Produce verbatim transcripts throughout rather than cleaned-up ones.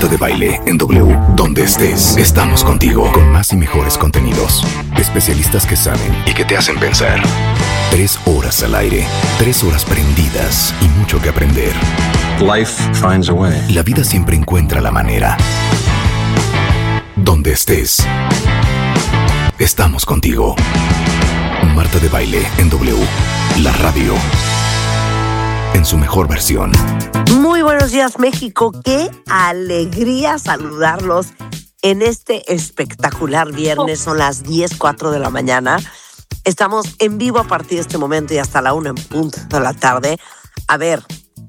Marta de Baile en W. Donde estés, estamos contigo con más y mejores contenidos. Especialistas que saben y que te hacen pensar. Tres horas al aire, tres horas prendidas y mucho que aprender. Life finds a way. La vida siempre encuentra la manera. Donde estés, estamos contigo. Marta de Baile en W. La radio en su mejor versión. Muy buenos días, México. Qué alegría saludarlos en este espectacular viernes. Son las diez cuatro de la mañana. Estamos en vivo a partir de este momento y hasta la una en punto de la tarde. A ver,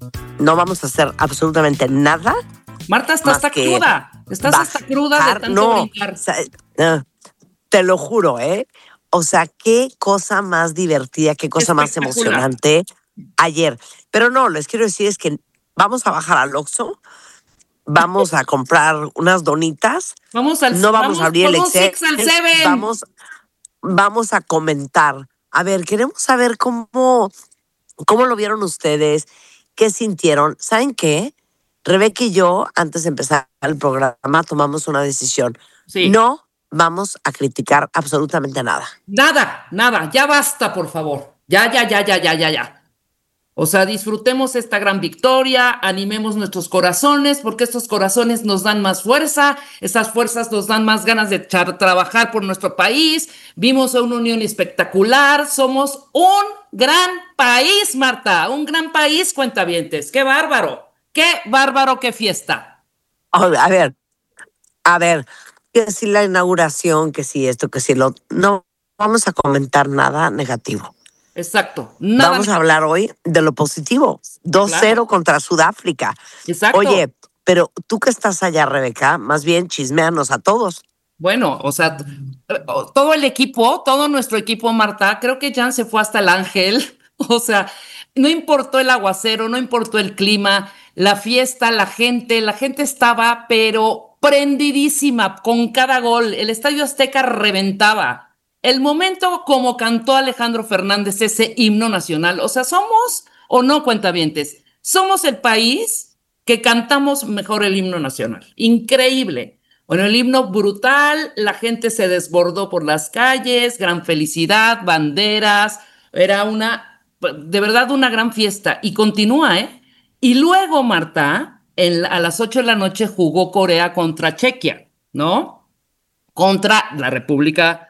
no vamos a hacer absolutamente nada. Marta, estás hasta cruda. Estás hasta cruda de tanto no, brincar. O sea, no, te lo juro, ¿eh? O sea, qué cosa más divertida, qué cosa más emocionante ayer. Pero no, les quiero decir es que vamos a bajar al Oxxo, vamos a comprar unas donitas. Vamos al No vamos, vamos a abrir el Excel. Al Seven. Vamos, vamos a comentar. A ver, queremos saber cómo, cómo lo vieron ustedes, qué sintieron. ¿Saben qué? Rebeca y yo, antes de empezar el programa, tomamos una decisión. Sí. No vamos a criticar absolutamente nada. Nada, nada. Ya basta, por favor. Ya, ya, ya, ya, ya, ya, ya. O sea, disfrutemos esta gran victoria, animemos nuestros corazones, porque estos corazones nos dan más fuerza, esas fuerzas nos dan más ganas de echar, trabajar por nuestro país. Vimos una unión espectacular, somos un gran país, Marta, un gran país, cuentavientes. ¡Qué bárbaro! ¡Qué bárbaro, qué fiesta! A ver, a ver, que si la inauguración, que si esto, que si lo... No vamos a comentar nada negativo. Exacto. Nada Vamos a hablar hoy de lo positivo. dos cero Claro. contra Sudáfrica. Exacto. Oye, pero tú que estás allá, Rebeca, más bien chisméanos a todos. Bueno, o sea, todo el equipo, todo nuestro equipo, Marta, creo que Jan se fue hasta el Ángel. O sea, no importó el aguacero, no importó el clima, la fiesta, la gente, la gente estaba, pero prendidísima con cada gol. El Estadio Azteca reventaba. El momento como cantó Alejandro Fernández ese himno nacional, o sea, somos o no, cuentavientes, somos el país que cantamos mejor el himno nacional. Increíble. Bueno, el himno brutal, la gente se desbordó por las calles, gran felicidad, banderas, era una, de verdad una gran fiesta y continúa, ¿eh? Y luego, Marta, en, a las ocho de la noche jugó Corea contra Chequia, ¿no? Contra la República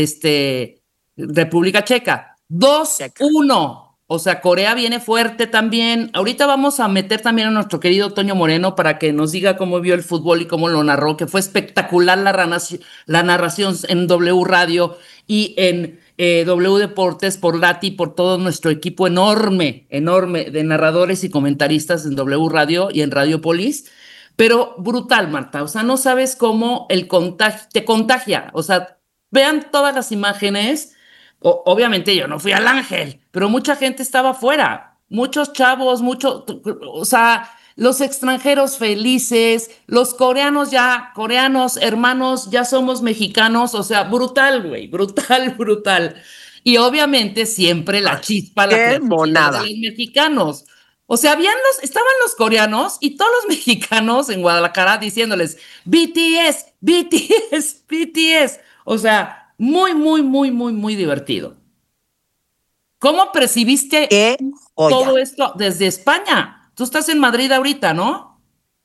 Este, República Checa. dos uno. O sea, Corea viene fuerte también. Ahorita vamos a meter también a nuestro querido Toño Moreno para que nos diga cómo vio el fútbol y cómo lo narró, que fue espectacular la, ranación, la narración en W Radio y en eh, W Deportes por Lati, por todo nuestro equipo enorme, enorme de narradores y comentaristas en W Radio y en Radiopolis. Pero brutal, Marta. O sea, no sabes cómo el contagio te contagia. O sea, vean todas las imágenes. O, obviamente yo no fui al Ángel, pero mucha gente estaba afuera. Muchos chavos, muchos, o sea, los extranjeros felices, los coreanos ya, coreanos, hermanos, ya somos mexicanos. O sea, brutal, güey, brutal, brutal. Y obviamente siempre la chispa, la creatividad de los mexicanos. O sea, habían los, estaban los coreanos y todos los mexicanos en Guadalajara diciéndoles B T S, B T S, B T S. O sea, muy, muy, muy, muy, muy divertido. ¿Cómo percibiste ¿Qué? todo esto desde España? Tú estás en Madrid ahorita, ¿no?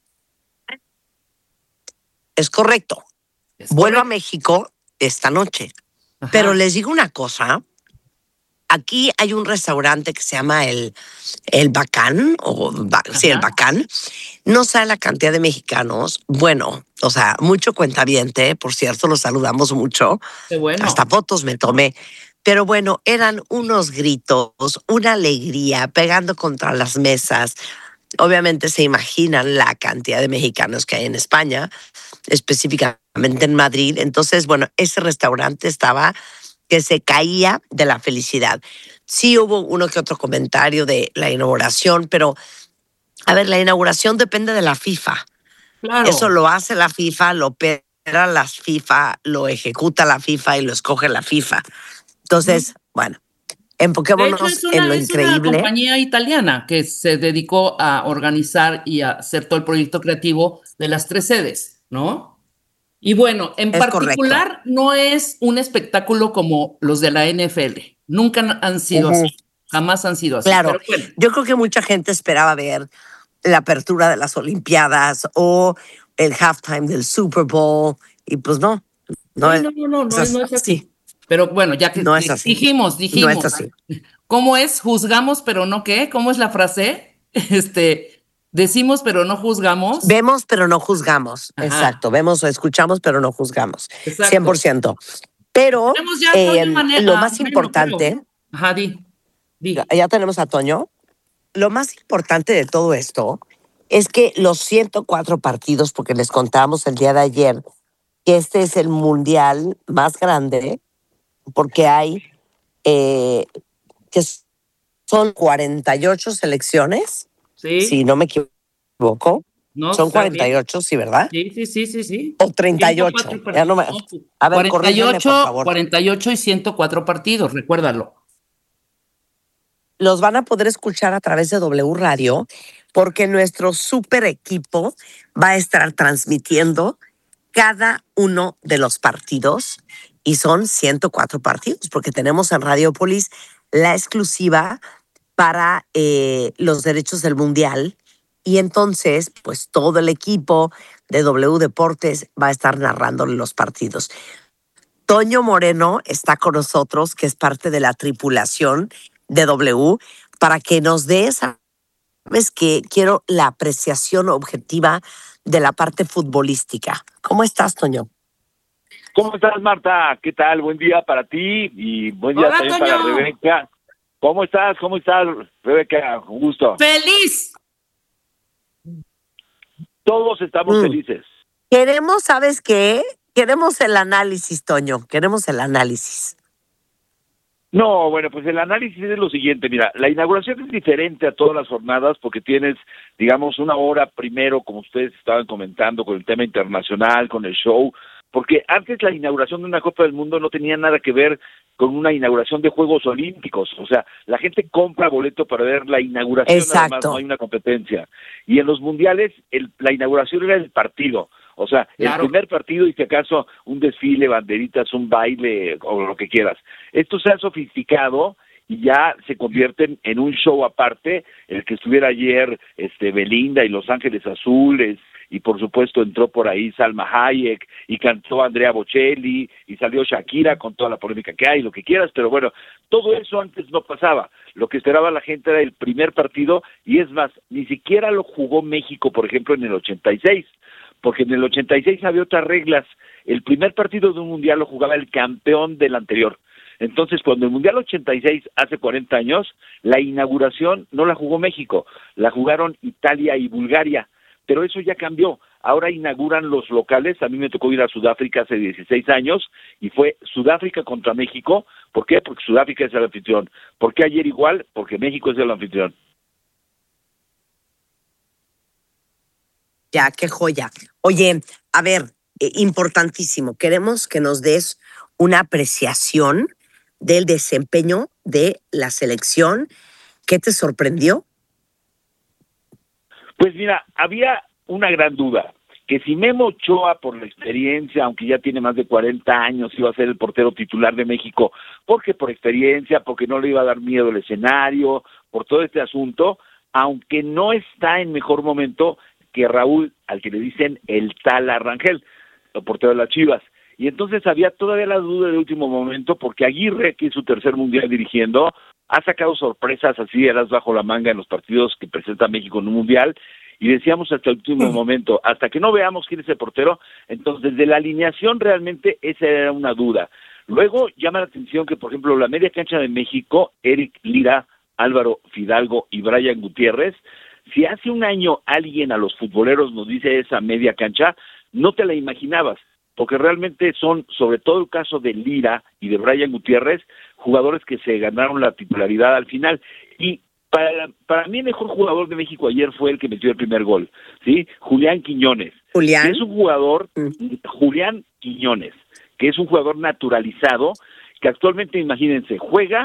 Es correcto. Es Vuelvo correcto. a México esta noche. Ajá. Pero les digo una cosa. Aquí hay un restaurante que se llama el, el Bacán, o sí, el Bacán. No sabe la cantidad de mexicanos. Bueno, o sea, mucho cuentaviente, por cierto, los saludamos mucho. Qué bueno. Hasta fotos me tomé. Pero bueno, eran unos gritos, una alegría, pegando contra las mesas. Obviamente se imaginan la cantidad de mexicanos que hay en España, específicamente en Madrid. Entonces, bueno, ese restaurante estaba que se caía de la felicidad. Sí hubo uno que otro comentario de la inauguración, pero, a ver, la inauguración depende de la FIFA. Claro. Eso lo hace la FIFA, lo opera la FIFA, lo ejecuta la FIFA y lo escoge la FIFA. Entonces, uh-huh. bueno, En De hecho, Pokémonos es en una, lo es una increíble. compañía italiana que se dedicó a organizar y a hacer todo el proyecto creativo de las tres sedes, ¿no? Y bueno, en Es correcto. particular, no es un espectáculo como los de la N F L. Nunca han han sido Ujú. así. Jamás han sido así. Claro, Pero bueno, yo creo que mucha gente esperaba ver la apertura de las Olimpiadas o el halftime del Super Bowl y pues no, no sí, es no, no, no, no, es- no es así, así. Pero bueno, ya que no es di- así, dijimos, no es dijimos, así. ¿cómo es? Juzgamos, pero no qué. ¿Cómo es la frase? Este, decimos, pero no juzgamos. Vemos pero no juzgamos, Ajá, exacto, vemos o escuchamos pero no juzgamos, cien por exacto. ciento. Pero Tenemos ya a Toño eh, Mane- lo a más Moreno, creo. importante, Ajá, di, di. ya tenemos a Toño, lo más importante de todo esto es que los ciento cuatro partidos, porque les contábamos el día de ayer, que este es el mundial más grande, porque hay, eh, que son cuarenta y ocho selecciones, si Sí, no me equivoco. no, Son está cuarenta y bien. ocho, sí, ¿verdad? Sí, sí, sí, sí, sí. O treinta y ciento ocho. cuatro Ya no partidos. me... No, pu- A ver, corríjanme, por cuarenta y ocho, favor. cuarenta y ocho y ciento cuatro partidos, recuérdalo. Los van a poder escuchar a través de W Radio, porque nuestro super equipo va a estar transmitiendo cada uno de los partidos y son ciento cuatro partidos, porque tenemos en Radiopolis la exclusiva para eh, los derechos del Mundial y entonces pues todo el equipo de W Deportes va a estar narrando los partidos. Toño Moreno está con nosotros, que es parte de la tripulación de W, para que nos dé, sabes que quiero la apreciación objetiva de la parte futbolística. ¿Cómo estás, Toño? ¿Cómo estás, Marta? ¿Qué tal? Buen día para ti y buen día Hola, también para Toño. Rebeca. ¿Cómo estás? ¿Cómo estás, Rebeca? Un gusto. ¡Feliz! Todos estamos Mm. felices. Queremos, ¿sabes qué? Queremos el análisis, Toño. Queremos el análisis. No, bueno, pues el análisis es lo siguiente. Mira, la inauguración es diferente a todas las jornadas porque tienes, digamos, una hora primero, como ustedes estaban comentando, con el tema internacional, con el show, porque antes la inauguración de una Copa del Mundo no tenía nada que ver con una inauguración de Juegos Olímpicos. O sea, la gente compra boleto para ver la inauguración, nada más, Exacto. no hay una competencia. Y en los mundiales, el, la inauguración era el partido. O sea, Claro. el primer partido y si acaso un desfile, banderitas, un baile o lo que quieras. Esto se ha sofisticado y ya se convierten en un show aparte. El que estuviera ayer, este Belinda y Los Ángeles Azules, y por supuesto entró por ahí Salma Hayek y cantó Andrea Bocelli y salió Shakira con toda la polémica que hay, lo que quieras, pero bueno, todo eso antes no pasaba. Lo que esperaba la gente era el primer partido y es más, ni siquiera lo jugó México, por ejemplo, en el ochenta y seis, porque en el ochenta y seis había otras reglas. El primer partido de un mundial lo jugaba el campeón del anterior. Entonces, cuando el Mundial ochenta y seis, hace cuarenta años, la inauguración no la jugó México, la jugaron Italia y Bulgaria, pero eso ya cambió. Ahora inauguran los locales. A mí me tocó ir a Sudáfrica hace dieciséis años y fue Sudáfrica contra México. ¿Por qué? Porque Sudáfrica es el anfitrión. ¿Por qué ayer igual? Porque México es el anfitrión. Ya, qué joya. Oye, a ver, eh, importantísimo. Queremos que nos des una apreciación del desempeño de la selección. ¿Qué te sorprendió? Pues mira, había una gran duda, que si Memo Ochoa, por la experiencia, aunque ya tiene más de cuarenta años, iba a ser el portero titular de México, porque por experiencia, porque no le iba a dar miedo el escenario, por todo este asunto, aunque no está en mejor momento que Raúl, al que le dicen el Tala Rangel, el portero de las Chivas. Y entonces había todavía la duda de último momento, porque Aguirre, que es su tercer mundial dirigiendo, ha sacado sorpresas así, eras bajo la manga en los partidos que presenta México en un mundial, y decíamos hasta el último momento, hasta que no veamos quién es el portero, entonces de la alineación realmente esa era una duda. Luego llama la atención que, por ejemplo, la media cancha de México, Eric Lira, Álvaro Fidalgo y Brian Gutiérrez, si hace un año alguien a los futboleros nos dice esa media cancha, no te la imaginabas, porque realmente son, sobre todo el caso de Lira y de Brian Gutiérrez, jugadores que se ganaron la titularidad al final. Y para, para mí el mejor jugador de México ayer fue el que metió el primer gol, ¿sí? Julián Quiñones. Julián. Que es un jugador, Mm. Julián Quiñones, que es un jugador naturalizado, que actualmente, imagínense, juega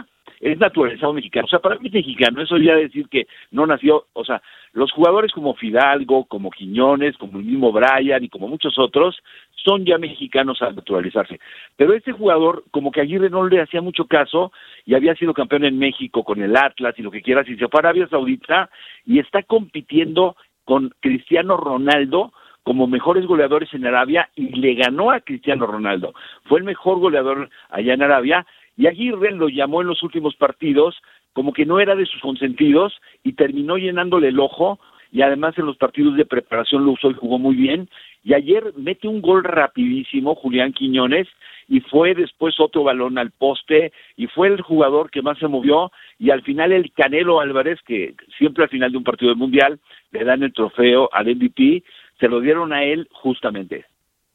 es naturalizado mexicano. O sea, para mí es mexicano, eso ya decir que no nació, o sea, los jugadores como Fidalgo, como Quiñones, como el mismo Brian y como muchos otros, son ya mexicanos al naturalizarse. Pero este jugador, como que Aguirre no le hacía mucho caso, y había sido campeón en México con el Atlas y lo que quieras, y se fue a Arabia Saudita, y está compitiendo con Cristiano Ronaldo como mejores goleadores en Arabia, y le ganó a Cristiano Ronaldo. Fue el mejor goleador allá en Arabia, y Aguirre lo llamó en los últimos partidos como que no era de sus consentidos, y terminó llenándole el ojo, y además en los partidos de preparación lo usó y jugó muy bien, y ayer mete un gol rapidísimo Julián Quiñones, y fue después otro balón al poste, y fue el jugador que más se movió, y al final el Canelo Álvarez, que siempre al final de un partido del Mundial le dan el trofeo al M V P, se lo dieron a él justamente.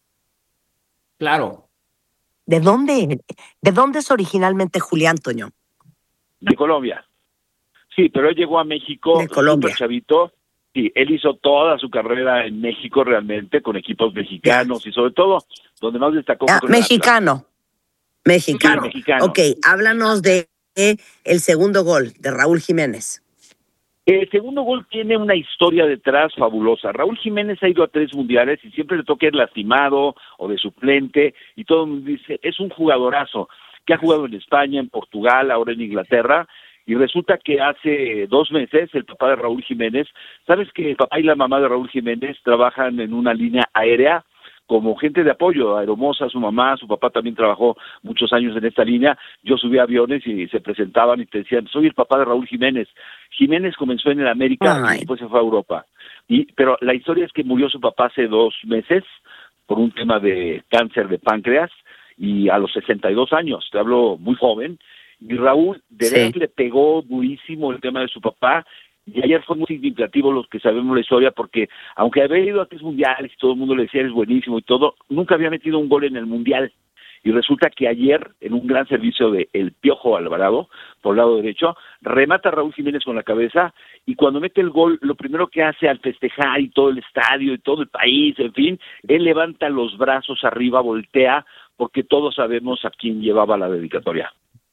Claro. ¿De dónde, de dónde es originalmente Julián, Toño? De Colombia. Sí, pero él llegó a México De Colombia. súper chavito. Sí, él hizo toda su carrera en México realmente, con equipos mexicanos, y sobre todo, donde más destacó Ah, fue con el mexicano. Mexicano. Sí, mexicano. Ok, háblanos de el segundo gol de Raúl Jiménez. El segundo gol tiene una historia detrás fabulosa. Raúl Jiménez ha ido a tres mundiales y siempre le toca ir lastimado o de suplente, y todo el mundo dice, es un jugadorazo, que ha jugado en España, en Portugal, ahora en Inglaterra, y resulta que hace dos meses el papá de Raúl Jiménez, ¿sabes que el papá y la mamá de Raúl Jiménez trabajan en una línea aérea como gente de apoyo? Aeromoza, su mamá, su papá también trabajó muchos años en esta línea. Yo subí a aviones y se presentaban y te decían, soy el papá de Raúl Jiménez. Jiménez comenzó en el América Ay. y después se fue a Europa. Y, pero la historia es que murió su papá hace dos meses por un tema de cáncer de páncreas, y a los sesenta y dos años, te hablo muy joven, y Raúl de Sí. verdad le pegó durísimo el tema de su papá. Y ayer fue muy significativo los que sabemos la historia, porque aunque había ido a tres mundiales y todo el mundo le decía eres buenísimo y todo, nunca había metido un gol en el mundial. Y resulta que ayer, en un gran servicio de El Piojo Alvarado, por el lado derecho, remata a Raúl Jiménez con la cabeza, y cuando mete el gol, lo primero que hace al festejar, y todo el estadio y todo el país, en fin, él levanta los brazos arriba, voltea, porque todos sabemos a quién llevaba la dedicatoria.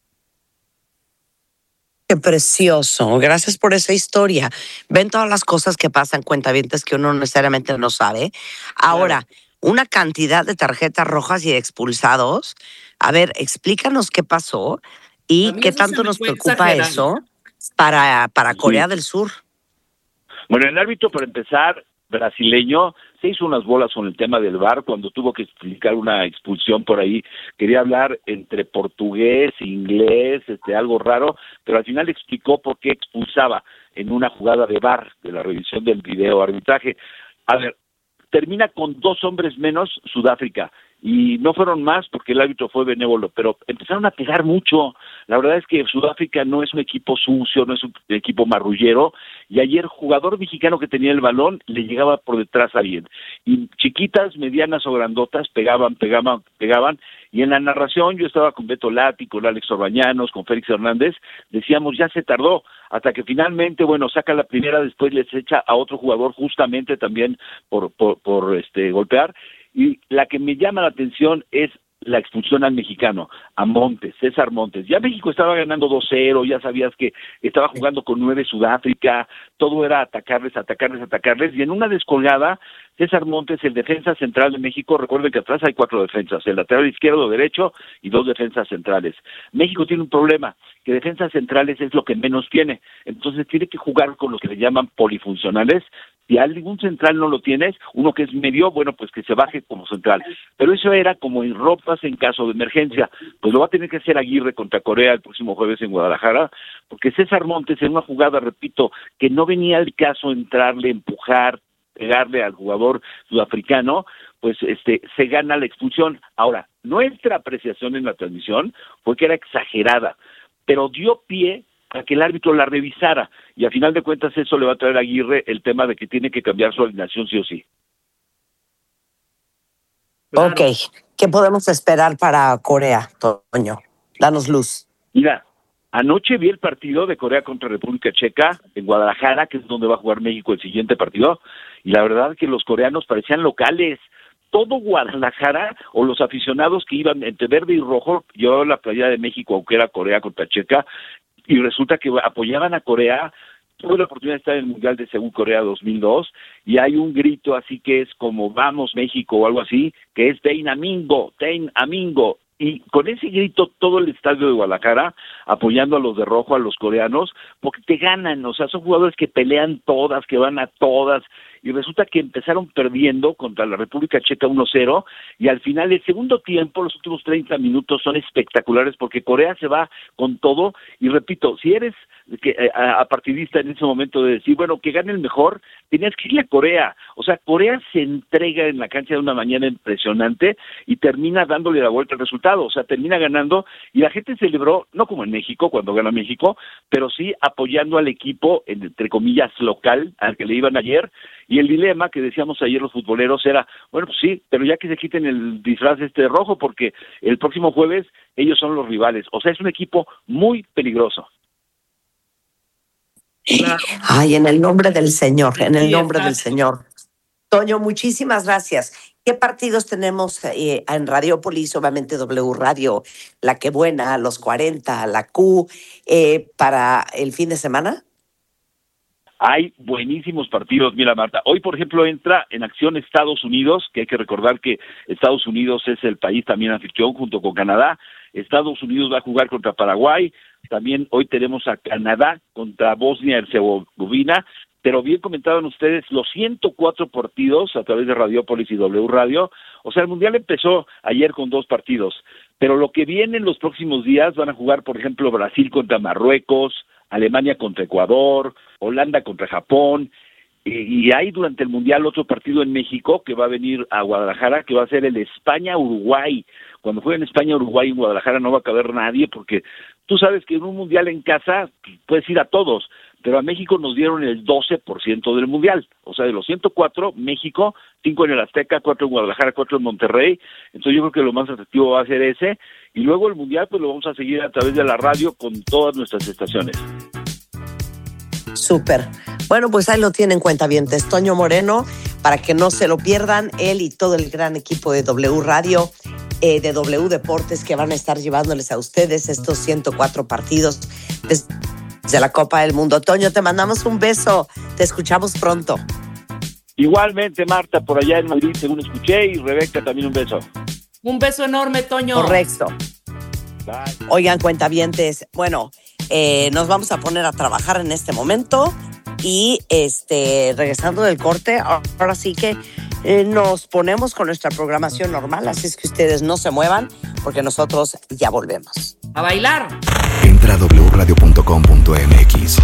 Qué precioso. Gracias por esa historia. Ven todas las cosas que pasan, cuentavientes, que uno necesariamente no sabe. Ahora, Claro. una cantidad de tarjetas rojas y de expulsados. A ver, explícanos qué pasó y A mí qué eso se tanto me nos fue preocupa exagerado. eso para, para Sí. Corea del Sur. Bueno, el árbitro, para empezar, brasileño, se hizo unas bolas con el tema del V A R cuando tuvo que explicar una expulsión por ahí. Quería hablar entre portugués, inglés, este, algo raro, pero al final explicó por qué expulsaba en una jugada de V A R, de la revisión del video arbitraje. A ver, termina con dos hombres menos Sudáfrica, y no fueron más porque el árbitro fue benévolo, pero empezaron a pegar mucho. La verdad es que Sudáfrica no es un equipo sucio, no es un equipo marrullero, y ayer jugador mexicano que tenía el balón le llegaba por detrás a alguien, y chiquitas, medianas o grandotas pegaban, pegaban, pegaban, y en la narración yo estaba con Beto Lati, con Alex Orbañanos, con Félix Hernández, decíamos ya se tardó, hasta que finalmente, bueno, saca la primera, después les echa a otro jugador justamente también por, por, por este golpear. Y la que me llama la atención es la expulsión al mexicano, a Montes, César Montes. Ya México estaba ganando dos cero, ya sabías que estaba jugando con nueve Sudáfrica, todo era atacarles, atacarles, atacarles, y en una descolgada, César Montes, el defensa central de México, recuerden que atrás hay cuatro defensas, el lateral izquierdo, derecho y dos defensas centrales. México tiene un problema, que defensas centrales es lo que menos tiene, entonces tiene que jugar con los que le llaman polifuncionales. Si algún central no lo tienes, uno que es medio, bueno, pues que se baje como central. Pero eso era como en ropas en caso de emergencia. Pues lo va a tener que hacer Aguirre contra Corea el próximo jueves en Guadalajara, porque César Montes, en una jugada, repito, que no venía al caso entrarle, empujar, pegarle al jugador sudafricano, pues este se gana la expulsión. Ahora, nuestra apreciación en la transmisión fue que era exagerada, pero dio pie a que el árbitro la revisara, y a final de cuentas eso le va a traer a Aguirre el tema de que tiene que cambiar su alineación sí o sí. Claro. Ok, ¿qué podemos esperar para Corea, Toño? Danos luz. Mira, anoche vi el partido de Corea contra República Checa en Guadalajara, que es donde va a jugar México el siguiente partido, y la verdad que los coreanos parecían locales. Todo Guadalajara, o los aficionados que iban entre verde y rojo, yo la playa de México, aunque era Corea contra Checa, y resulta que apoyaban a Corea. Tuve la oportunidad de estar en el Mundial de Seúl, Corea dos mil dos, y hay un grito así que es como vamos México o algo así, que es Ten Amingo, Ten Amingo. Y con ese grito todo el estadio de Guadalajara apoyando a los de rojo, a los coreanos, porque te ganan, o sea, son jugadores que pelean todas, que van a todas, y resulta que empezaron perdiendo contra la República Checa uno cero, y al final del segundo tiempo, los últimos treinta minutos son espectaculares, porque Corea se va con todo, y repito, si eres que a, a partidista en ese momento de decir, bueno, que gane el mejor, tenías que irle a Corea, o sea, Corea se entrega en la cancha de una manera impresionante, y termina dándole la vuelta al resultado, o sea, termina ganando, y la gente celebró, no como en México, cuando gana México, pero sí apoyando al equipo, entre comillas, local, al que le iban ayer, y el dilema que decíamos ayer los futboleros era, bueno, pues sí, pero ya que se quiten el disfraz este rojo, porque el próximo jueves ellos son los rivales, o sea, es un equipo muy peligroso. Claro. Ay, en el nombre del Señor, en el nombre del Señor. Toño, muchísimas gracias. ¿Qué partidos tenemos eh, en Radiopolis? Obviamente W Radio, La Que Buena, Los cuarenta, La Q, eh, para el fin de semana. Hay buenísimos partidos. Mira, Marta, hoy, por ejemplo, entra en acción Estados Unidos, que hay que recordar que Estados Unidos es el país también anfitrión junto con Canadá. Estados Unidos va a jugar contra Paraguay. También hoy tenemos a Canadá contra Bosnia-Herzegovina. Pero bien comentaban ustedes, los ciento cuatro partidos a través de Radiopolis y W Radio. O sea, el Mundial empezó ayer con dos partidos. Pero lo que viene en los próximos días van a jugar, por ejemplo, Brasil contra Marruecos, Alemania contra Ecuador, Holanda contra Japón, y, y hay durante el Mundial otro partido en México que va a venir a Guadalajara, que va a ser el España-Uruguay. Cuando jueguen España-Uruguay en Guadalajara no va a caber nadie, porque tú sabes que en un Mundial en casa puedes ir a todos, pero a México nos dieron el doce por ciento del Mundial. O sea, de los ciento cuatro, México, cinco en el Azteca, cuatro en Guadalajara, cuatro en Monterrey. Entonces yo creo que lo más atractivo va a ser ese. Y luego el Mundial pues lo vamos a seguir a través de la radio con todas nuestras estaciones. Súper. Bueno, pues ahí lo tienen, cuentavientes. Toño Moreno, para que no se lo pierdan, él y todo el gran equipo de W Radio, eh, de W Deportes, que van a estar llevándoles a ustedes estos ciento cuatro partidos de la Copa del Mundo. Toño, te mandamos un beso. Te escuchamos pronto. Igualmente, Marta, por allá en Madrid, según escuché, y Rebeca, también un beso. Un beso enorme, Toño. Correcto. Bye. Oigan, cuentavientes, bueno, eh, nos vamos a poner a trabajar en este momento y este regresando del corte, ahora sí que eh, nos ponemos con nuestra programación normal, así es que ustedes no se muevan porque nosotros ya volvemos. A bailar. Entra a doble u radio punto com punto m x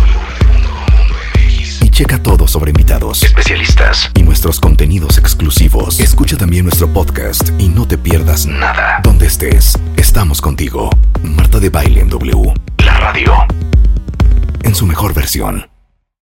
y checa todo sobre invitados, especialistas y nuestros contenidos exclusivos. Escucha también nuestro podcast y no te pierdas nada. Donde estés, estamos contigo. Marta de Baile en W, la radio, en su mejor versión.